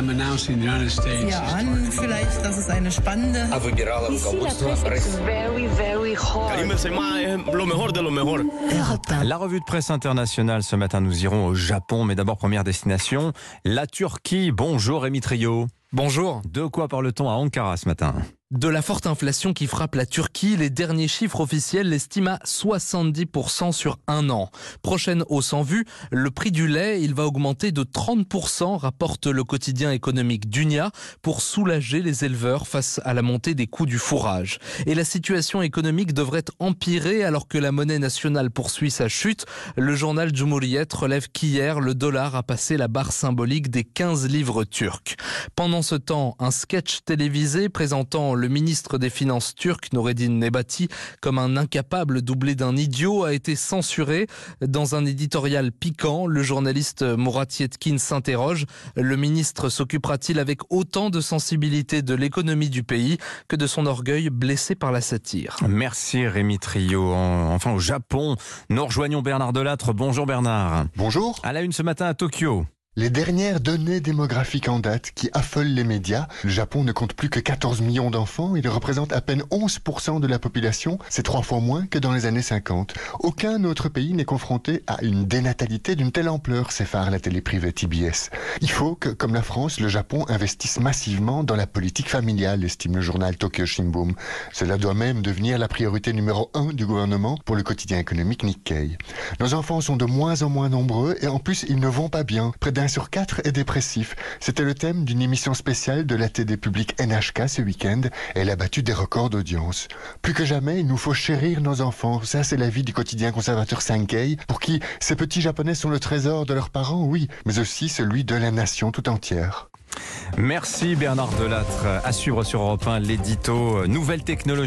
ahnen vielleicht, dass es eine spannende... La revue de presse internationale ce matin, nous irons au Japon, mais d'abord première destination, la Turquie. Bonjour Rémi Trio. Bonjour. De quoi parle-t-on à Ankara ce matin ? De la forte inflation qui frappe la Turquie, les derniers chiffres officiels l'estiment à 70% sur un an. Prochaine hausse en vue, le prix du lait, il va augmenter de 30%, rapporte le quotidien économique Dunya, pour soulager les éleveurs face à la montée des coûts du fourrage. Et la situation économique devrait empirer alors que la monnaie nationale poursuit sa chute. Le journal Cumhuriyet relève qu'hier, le dollar a passé la barre symbolique des 15 livres turcs. Pendant ce temps, un sketch télévisé présentant le ministre des Finances turc, Nureddin Nebati, comme un incapable doublé d'un idiot, a été censuré. Dans un éditorial piquant, le journaliste Murat Yetkin s'interroge. Le ministre s'occupera-t-il avec autant de sensibilité de l'économie du pays que de son orgueil blessé par la satire ? Merci Rémi Trio. Enfin au Japon, nous rejoignons Bernard Delattre. Bonjour Bernard. Bonjour. À la une ce matin à Tokyo. Les dernières données démographiques en date qui affolent les médias. Le Japon ne compte plus que 14 millions d'enfants. Il représente à peine 11% de la population. C'est 3 fois moins que dans les années 50. Aucun autre pays n'est confronté à une dénatalité d'une telle ampleur, s'effare la télé privée TBS. Il faut que, comme la France, le Japon investisse massivement dans la politique familiale, estime le journal Tokyo Shimbun. Cela doit même devenir la priorité numéro 1 du gouvernement pour le quotidien économique Nikkei. Nos enfants sont de moins en moins nombreux et en plus ils ne vont pas bien. Près d'1 sur 4 est dépressif. C'était le thème d'une émission spéciale de la TD publique NHK ce week-end. Elle a battu des records d'audience. Plus que jamais, il nous faut chérir nos enfants. Ça, c'est l'avis du quotidien conservateur Sankei, pour qui ces petits Japonais sont le trésor de leurs parents, oui, mais aussi celui de la nation tout entière. Merci Bernard Delattre. À suivre sur Europe 1, l'édito Nouvelle technologie.